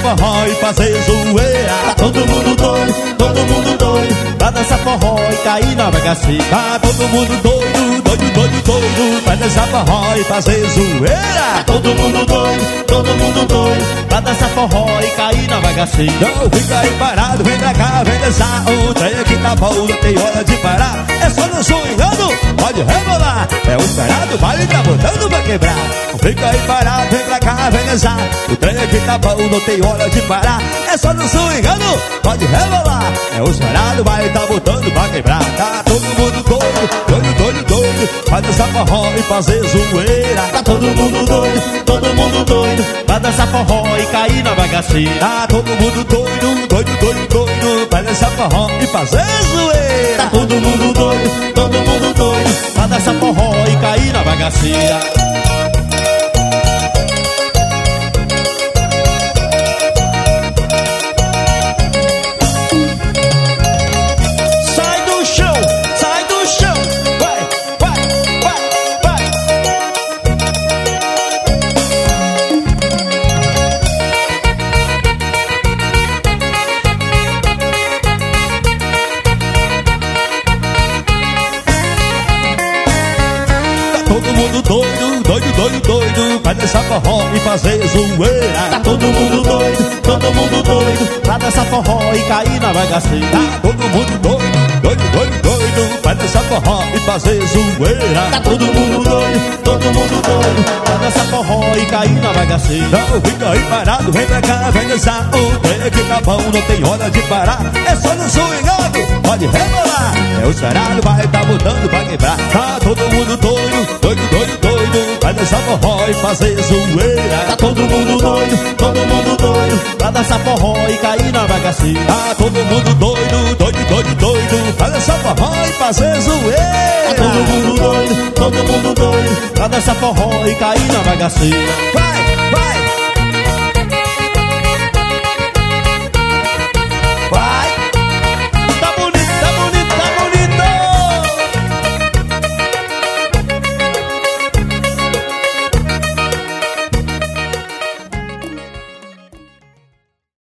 forró e fazer zoeira. Tá todo mundo doido pra dançar forró e cair na bagaceira. Tá todo mundo doido pra dançar forró e fazer zoeira. Tá todo mundo doido pra dançar forró e cair na bagaceira. Não fica aí parado, vem pra cá, vem dançar. O trem aqui tá bom, não tem hora de parar. É só não sonhando, pode rebolar. É o esperado, vale tá botando pra quebrar. Não fica aí parado, vem pra cá, vem dançar. O trem aqui tá bom, não tem hora de parar. É só não sonhando, pode rebolar. É o esperado, vai tá botando pra quebrar. Tá todo mundo doido pra dançar forró e fazer zoeira. Tá todo mundo doido pra dançar forró e cair na bagaceira. Tá todo mundo doido pra dançar forró e fazer zoeira. Tá todo mundo doido pra dançar forró e cair na bagaceira. Doido pra dançar forró e fazer zoeira. Tá todo mundo doido pra dançar forró e cair na bagaceira. Tá todo mundo doido pra dançar forró e fazer zoeira. Tá todo mundo doido pra dançar forró e cair na bagaceira. Não fica aí parado, vem pra cá, vem dançar. O trem que tá bom, não tem hora de parar. É só no swingado, pode rebolar. É o sarado, vai tá botando pra quebrar. Tá todo mundo doido pra dançar forró e fazer zoeira. Tá todo mundo doido pra dançar forró e cair na bagaceira. Tá todo mundo doido pra dançar forró e fazer zoeira. Tá todo mundo doido pra dançar forró e cair na bagaceira. Vai!